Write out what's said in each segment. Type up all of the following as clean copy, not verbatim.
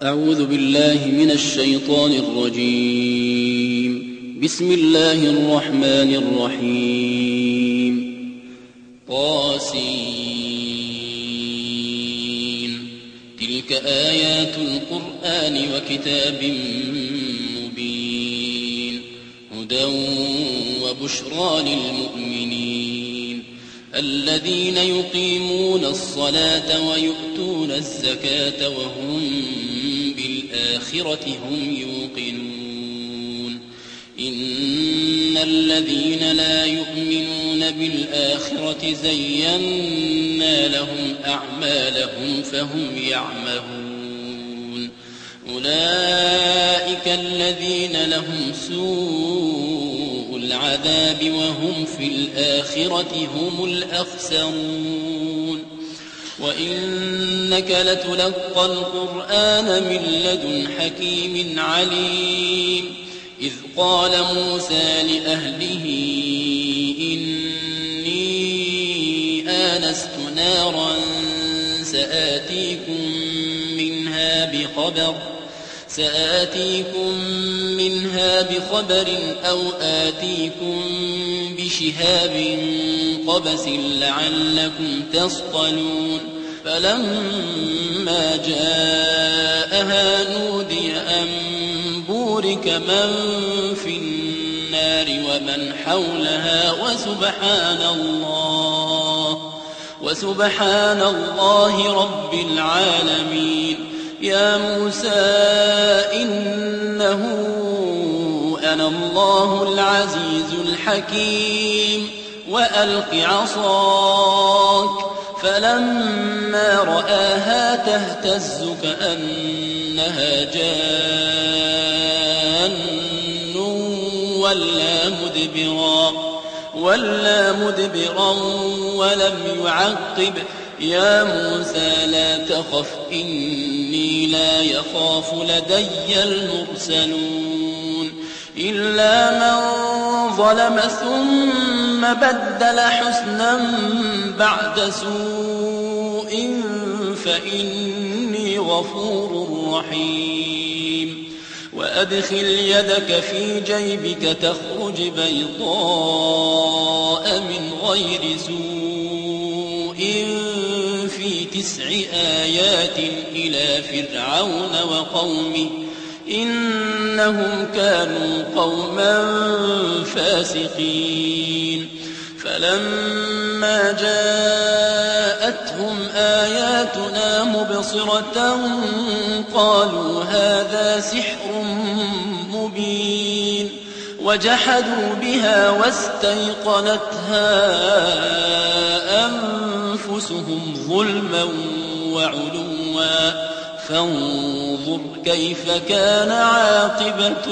أعوذ بالله من الشيطان الرجيم. بسم الله الرحمن الرحيم. طاسين. تلك آيات القرآن وكتاب مبين هدى وبشرى للمؤمنين الذين يقيمون الصلاة ويؤتون الزكاة وهم بالآخرة هم يوقنون. إن الذين لا يؤمنون بالآخرة زينا لهم أعمالهم فهم يعمهون. أولئك الذين لهم سوء العذاب وهم في الآخرة هم الأخسرون. وإنك لتلقى القرآن من لدن حكيم عليم. إذ قال موسى لأهله إني آنست نارا سآتيكم منها بخبر أو آتيكم بشهاب قبس لعلكم تصطلون. فلما جاءها نودي أن بورك من في النار ومن حولها وسبحان الله رب العالمين. يا موسى إنه أنا الله العزيز الحكيم وألق عصاك. فلما رآها تهتز كأنها جان ولا مدبرا ولم يعقب. يا موسى لا تخف إني لا يخاف لدي المرسلون. إلا من ظلم ثم بدل حسنا بعد سوء فإني غفور رحيم. وأدخل يدك في جيبك تخرج بيضاء من غير سوء في 9 آيات إلى فرعون وقومه إنهم كانوا قوما فاسقين. فلما جاءتهم آياتنا مبصرة قالوا هذا سحر مبين وجحدوا بها واستيقنتها أنفسهم ظلما وعلوا فانظر كيف كان عاقبة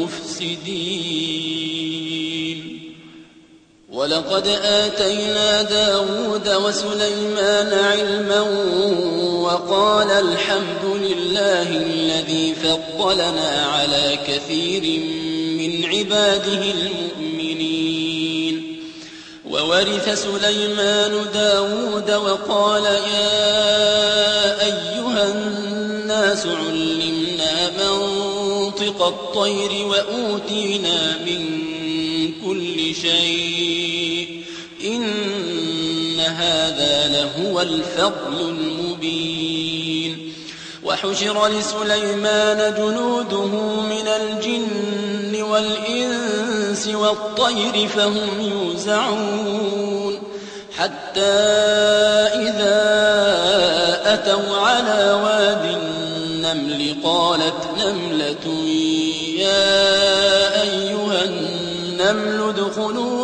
المفسدين. ولقد آتينا داود وسليمان علما وقال الحمد لله الذي فضلنا على كثير من عباده المؤمنين. وورث سليمان داود وقال يا أيها الناس علمنا منطق الطير وأوتينا من كل شيء إن هذا لهو الفضل المبين. وحشر لسليمان جنوده من الجن والإنس والطير فهم يوزعون حتى إذا أتوا على واد النمل قالت نملة يا أيها النمل ادخلوا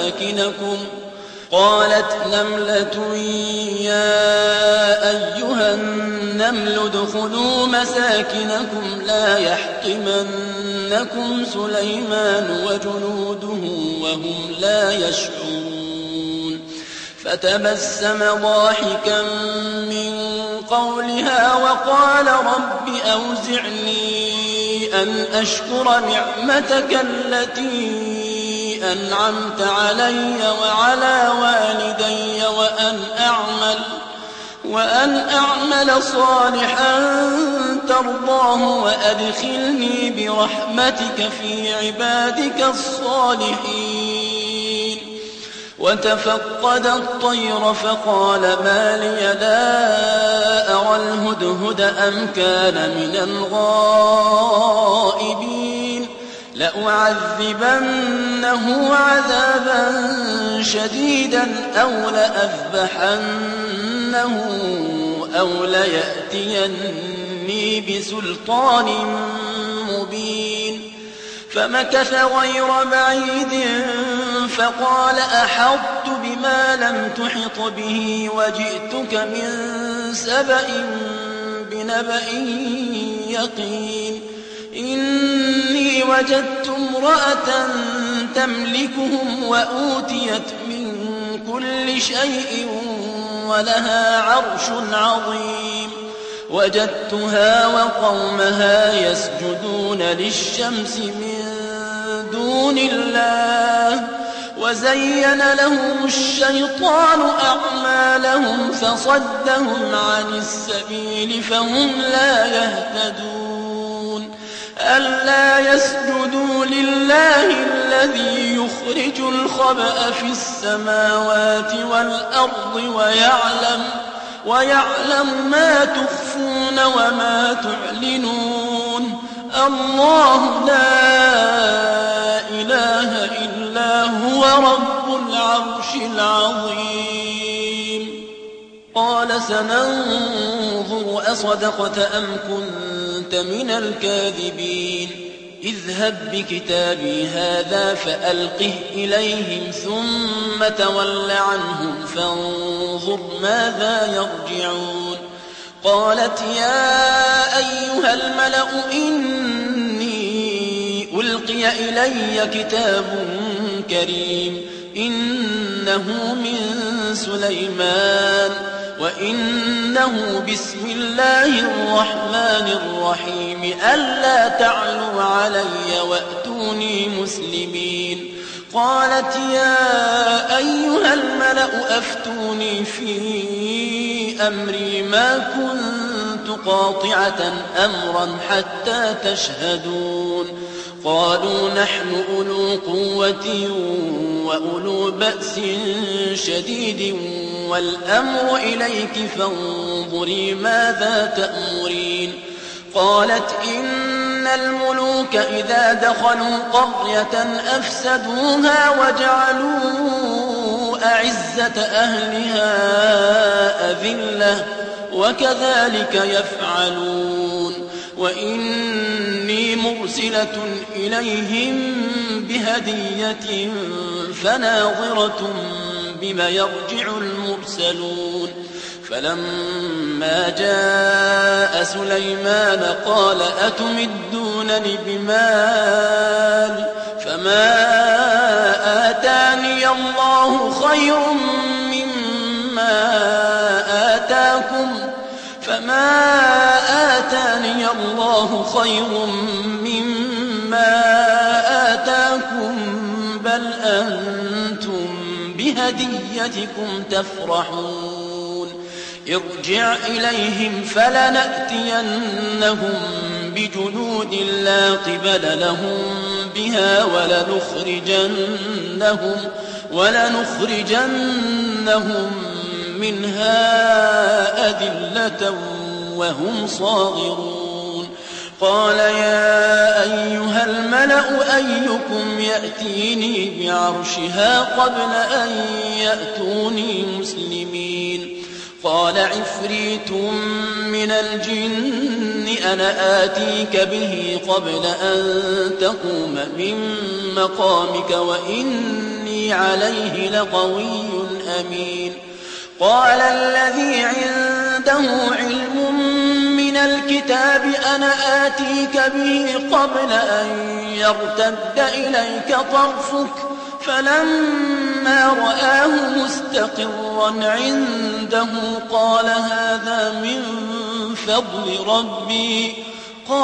مساكنكم لا يحطمنكم سليمان وجنوده وهم لا يشعرون. فتبسم ضاحكا من قولها وقال رب أوزعني أن أشكر نعمتك التي أنعمت علي وعلى والدي وأن أعمل صالحا ترضاه وأدخلني برحمتك في عبادك الصالحين. وتفقد الطير فقال ما لي لا أرى الهدهد أم كان من الغائبين لأعذبنه عذابا شديدا أو لأذبحنه أو ليأتيني بسلطان مبين. فمكث غير بعيد فقال أحطت بما لم تحط به وجئتك من سبأ بنبأ يقين. إني وجدت امرأة تملكهم وأوتيت من كل شيء ولها عرش عظيم. وجدتها وقومها يسجدون للشمس من دون الله وزين لهم الشيطان أعمالهم فصدهم عن السبيل فهم لا يهتدون. ألا يسجدوا لله الذي يخرج الخبأ في السماوات والأرض ويعلم ما تخفون وما تعلنون. الله لا إله إلا هو رب العرش العظيم. قال سننظر أصدقت أم كنت من الكاذبين. اذهب بكتابي هذا فألقه إليهم ثم تول عنهم فانظر ماذا يرجعون. قالت يا أيها الملأ إني ألقي إلي كتاب كريم إنه من سليمان وإنه بسم الله الرحمن الرحيم ألا تعلوا علي وأتوني مسلمين. قالت يا أيها الملأ أفتوني في أمري ما كنت قاطعة أمرا حتى تشهدون. قالوا نحن أولو قوة وأولو بأس شديد والأمر إليك فانظري ماذا تأمرين. قالت إن الملوك إذا دخلوا قرية أفسدوها وجعلوا أعزة أهلها أذلة وكذلك يفعلون. وإني مرسلة إليهم بهدية فناظرة بما يرجع المرسلون. فلما جاء سليمان قال أتمدونني بمال فما آتاني الله خير مما آتاكم بل أنتم بهديتكم تفرحون. ارجع إليهم فلنأتينهم بجنود لا قبل لهم بها ولنخرجنهم منها أذلة وهم صاغرون. قال يا أيها الملأ أيكم يأتيني بعرشها قبل أن يأتوني مسلمين. قال عفريت من الجن أنا آتيك به قبل أن تقوم من مقامك وإني عليه لقوي أمين. قال الذي عنده علم من الكتاب أنا آتيك به قبل أن يرتد إليك طرفك فلما رآه مستقرا عنده قال هذا من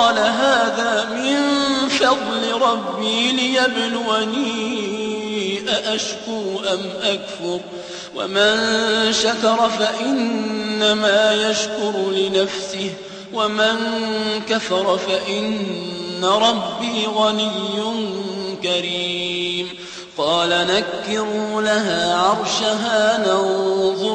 فضل ربي ليبلوني أأشكر أم أكفر ومن شكر فإنما يشكر لنفسه ومن كفر فإن ربي غني كريم قال نكروا لها عرشها ننظر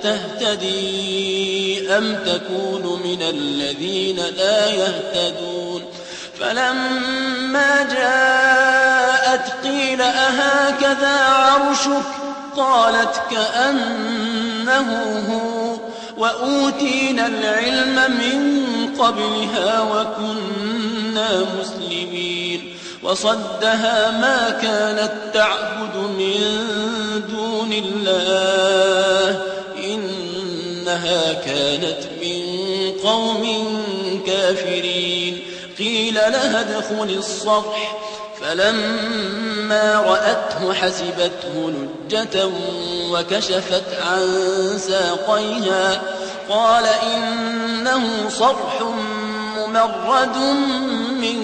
أتهتدي أم تكون من الذين لا يهتدون فلما جاءت قيل أهكذا عرشك قالت كأنه هو وأوتينا العلم من قبلها وكنا مسلمين وصدها ما كانت تعبد من دون الله إنها كانت من قوم كافرين قيل لها ادخل الصرح فلما رأته حسبته لجة وكشفت عن ساقيها قال إنه صرح ممرد من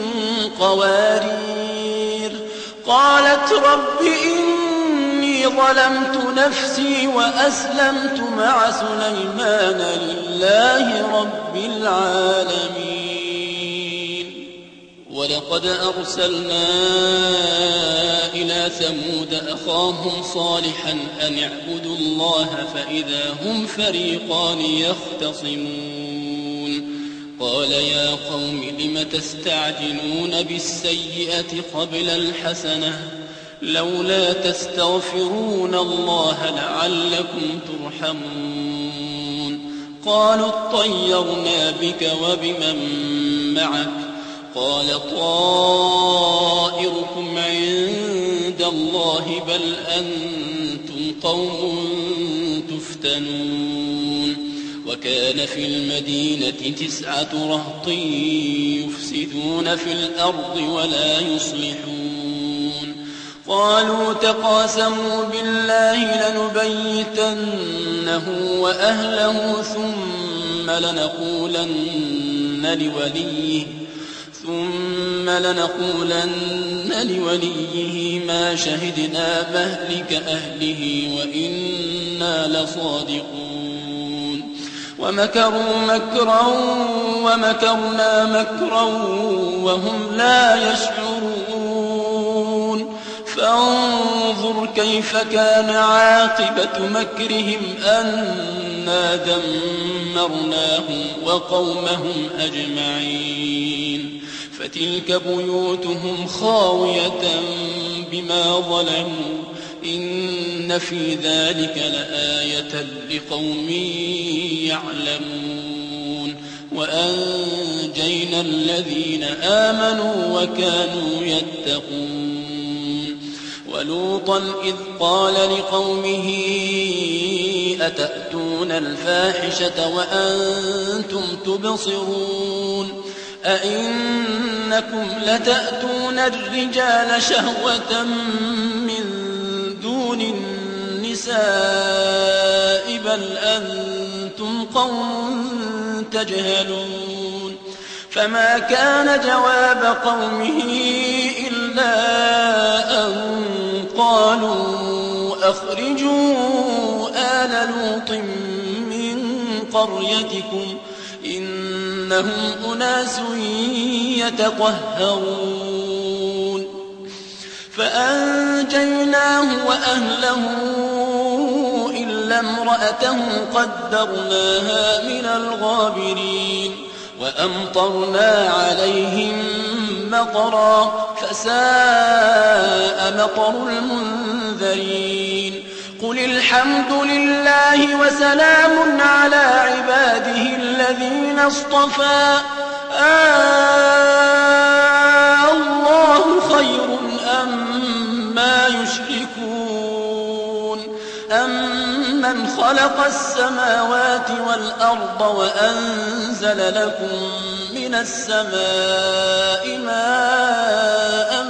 قوارير قالت رب إني ظلمت نفسي وأسلمت مع سليمان لله رب العالمين ولقد أرسلنا إلى ثمود أخاهم صالحا أن اعبدوا الله فإذا هم فريقان يختصمون قال يا قوم لم تستعجلون بالسيئة قبل الحسنة لولا تستغفرون الله لعلكم ترحمون قالوا اطيرنا بك وبمن معك قال طائركم عند الله بل أنتم قوم تفتنون وكان في المدينة 9 رهط يفسدون في الأرض ولا يصلحون قالوا تقاسموا بالله لنبيتنه وأهله ثم لنقولن لوليه ما شهدنا مهلك أهله وإنا لصادقون ومكروا مكرا ومكرنا مكرا وهم لا يشعرون فانظر كيف كان عاقبة مكرهم أنا دمرناهم وقومهم أجمعين فتلك بيوتهم خاوية بما ظلموا إن في ذلك لآية لقوم يعلمون وأنجينا الذين آمنوا وكانوا يتقون ولوطا إذ قال لقومه أتأتون الفاحشة وأنتم تبصرون أئنكم لتأتون الرجال شهوة من دون النساء بل أنتم قوم تجهلون فما كان جواب قومه إلا أن قالوا أخرجوا آل لوط من قريتكم إنهم أناس يتطهرون فأنجيناه وأهله إلا امرأته قدرناها من الغابرين وأمطرنا عليهم مطرا فساء مطر المنذرين قل الحمد لله وسلام على عباده الذين اصطفى الله خير أما يشركون أمن خلق السماوات والأرض وأنزل لكم من السماء ماء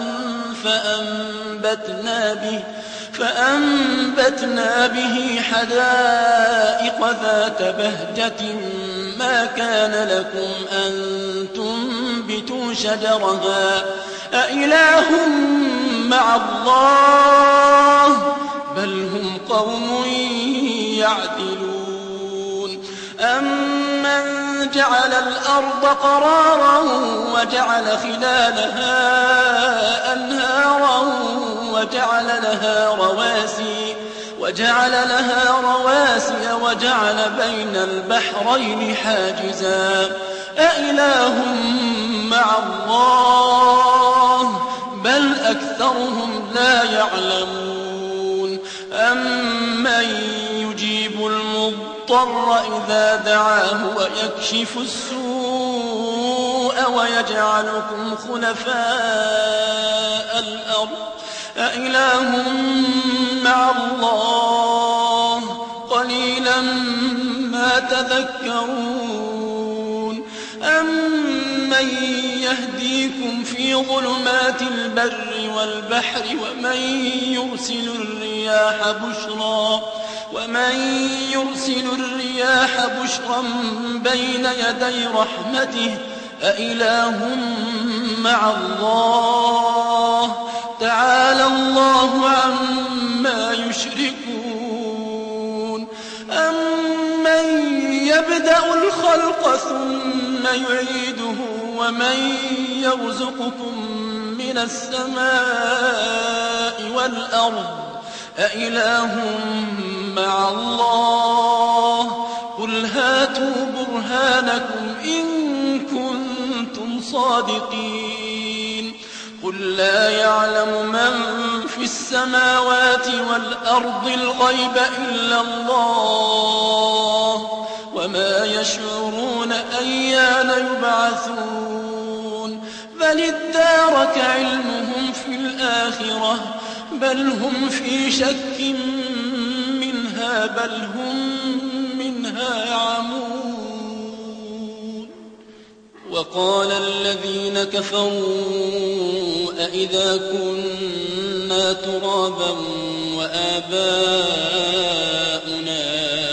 فأنبتنا به حدائق ذات بهجة ما كان لكم أن تنبتوا شجرها أإله مع الله بل هم قوم يعدلون أمن جعل الأرض قرارا وجعل خلالها أنهارا وجعل لها رواسي وجعل بين البحرين حاجزا أإله مع الله بل أكثرهم لا يعلمون أمن يجيب المضطر إذا دعاه ويكشف السوء ويجعلكم خلفاء الأرض أإله مع الله قليلا ما تذكرون أمن يهديكم في ظلمات البر والبحر ومن يرسل الرياح بشرا بين يدي رحمته أإله مع الله تعالى الله عما يشركون أمن يبدأ الخلق ثم يعيده ومن يرزقكم من السماء والأرض أإله مع الله قل هاتوا برهانكم إن كنتم صادقين قل لا يعلم من في السماوات والأرض الغيب إلا الله وما يشعرون أيان يبعثون بل ادارك علمهم في الآخرة بل هم في شك منها بل هم منها عمون وقال الذين كفروا أإذا كنا ترابا وآباؤنا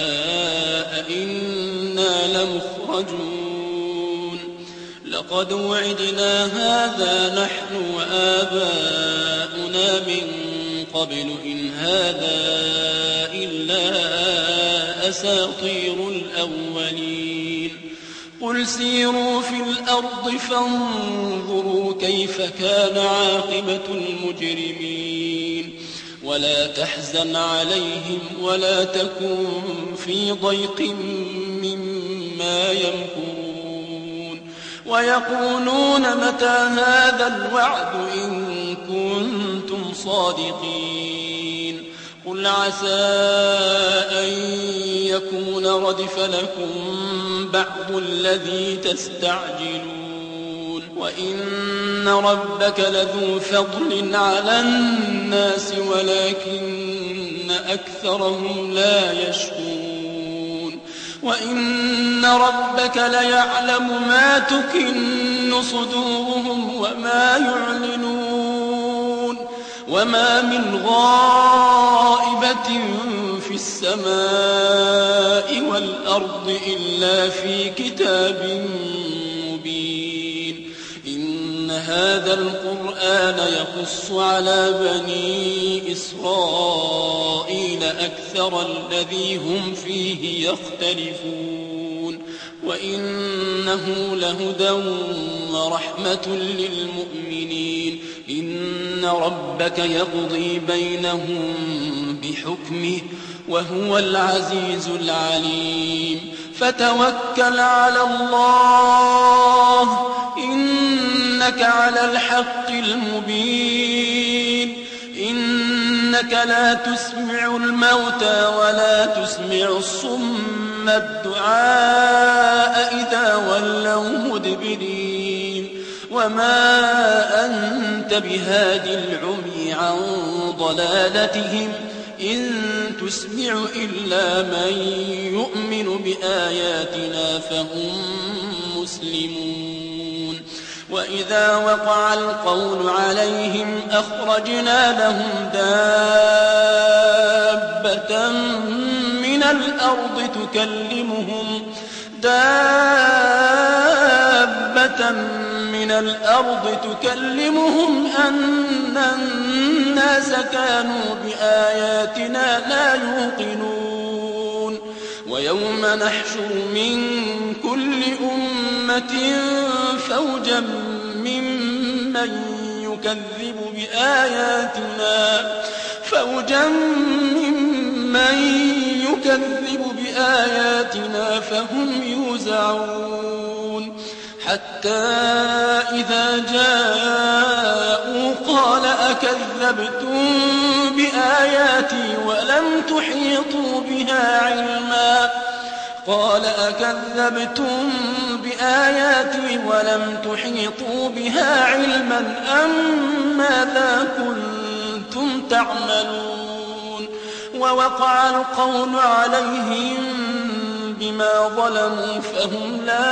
أئنا لمخرجون لقد وعدنا هذا نحن وآباؤنا من قبل إن هذا إلا أساطير الأولين قل سيروا في الأرض فانظروا كيف كان عاقبة المجرمين ولا تحزن عليهم ولا تكن في ضيق مما يمكرون ويقولون متى هذا الوعد إن كنتم صادقين قل عسى أن يكون ردف لكم بعض الذي تستعجلون وإن ربك لذو فضل على الناس ولكن أكثرهم لا يشكرون وإن ربك ليعلم ما تكن صدورهم وما يعلنون وما من غائبة في السماء والأرض إلا في كتاب مبين إن هذا القرآن يقص على بني إسرائيل أكثر الذي هم فيه يختلفون وإنه لهدى ورحمة للمؤمنين إن ربك يقضي بينهم بحكمه وهو العزيز العليم فتوكل على الله إنك على الحق المبين إنك لا تسمع الموتى ولا تسمع الصم الدعاء إذا ولوا مدبرين وما أنت بهادي العمي عن ضلالتهم إن تسمع إلا من يؤمن بآياتنا فهم مسلمون وإذا وقع القول عليهم أخرجنا لهم دابة من الأرض دابة من الأرض تكلمهم أن الناس كانوا بآياتنا لا يوقنون ويوم نحشر من كل أمة فوجا ممن يكذب بآياتنا فهم يوزعون حتى إذا جاءوا قال أكذبتم بآياتي ولم تحيطوا بها علما أم ماذا كنتم تعملون ووقع القول عليهم بما ظلموا فهم لا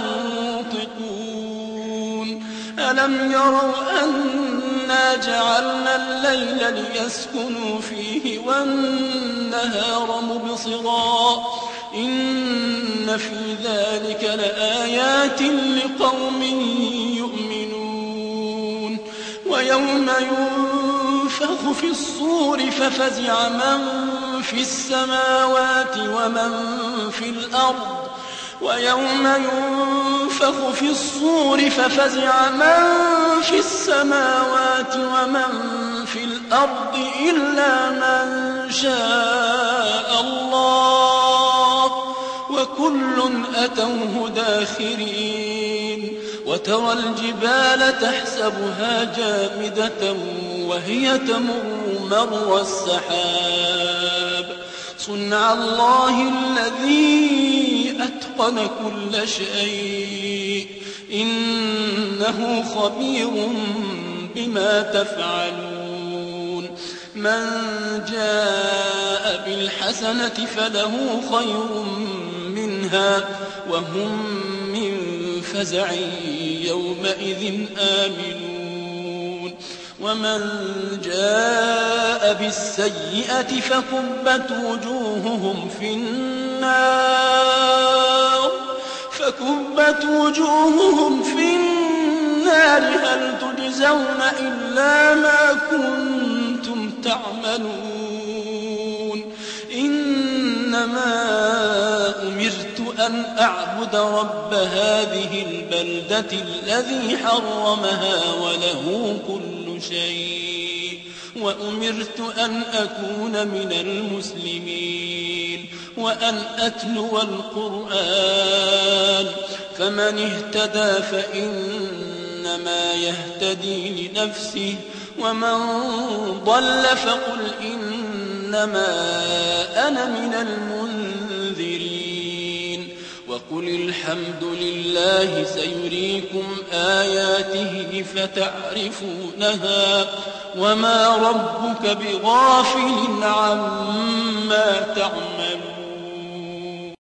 ينطقون ألم يروا أنا جعلنا الليل ليسكنوا فيه والنهار مبصرا إن في ذلك لآيات لقوم يؤمنون ويوم ينفخ في الصور ففزع من في السماوات ومن في الأرض إلا من شاء الله وكل أتوه داخرين وترى الجبال تحسبها جامدة وهي تمر مر السحاب صنع الله الذي أتقن كل شيء إنه خبير بما تفعلون من جاء بالحسنة فله خير منها وهم من فزع يومئذ آمنون ومن جاء بالسيئة فكبت وجوههم في النار هل تجزون إلا ما كنتم تعملون إنما أمرت أن أعبد رب هذه البلدة الذي حرمها وله كل شيء وأمرت أن أكون من المسلمين وأن أتلو القرآن فمن اهتدى فإنما يهتدي لنفسه ومن ضل فقل إنما أنا من المنذرين وقل الحمد لله سيريكم آياته فتعرفونها وما ربك بغافل عما تعملون